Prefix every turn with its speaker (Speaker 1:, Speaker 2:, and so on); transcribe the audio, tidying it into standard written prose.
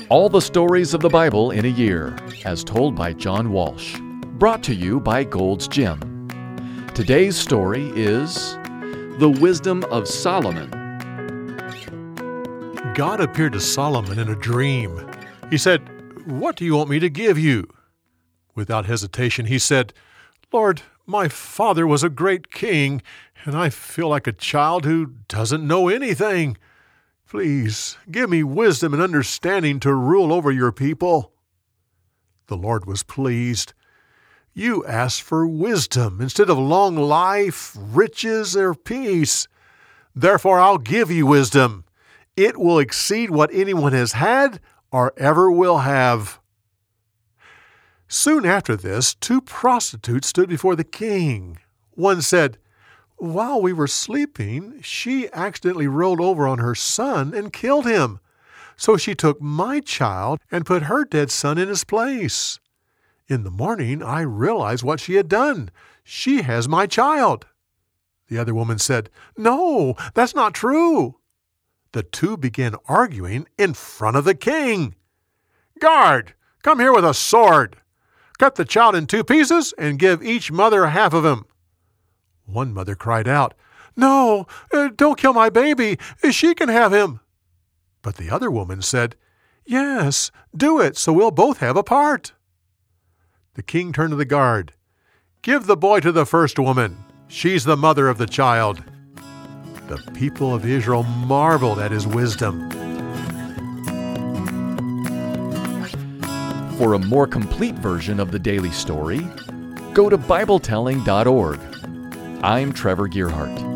Speaker 1: All the stories of the Bible in a year, as told by John Walsh. Brought to you by Gold's Gym. Today's story is The Wisdom of Solomon.
Speaker 2: God appeared to Solomon in a dream. He said, "What do you want me to give you?" Without hesitation, he said, "Lord, my father was a great king, and I feel like a child who doesn't know anything. Please, give me wisdom and understanding to rule over your people." The Lord was pleased. "You asked for wisdom instead of long life, riches, or peace. Therefore I'll give you wisdom. It will exceed what anyone has had or ever will have." Soon after this, two prostitutes stood before the king. One said, "While we were sleeping, she accidentally rolled over on her son and killed him. So she took my child and put her dead son in his place. In the morning, I realized what she had done. She has my child." The other woman said, "No, that's not true." The two began arguing in front of the king. "Guard, come here with a sword. Cut the child in 2 pieces and give each mother half of him." One mother cried out, "No, don't kill my baby. She can have him." But the other woman said, "Yes, do it so we'll both have a part." The king turned to the guard. "Give the boy to the first woman. She's the mother of the child." The people of Israel marveled at his wisdom.
Speaker 1: For a more complete version of the daily story, go to BibleTelling.org. I'm Trevor Gearhart.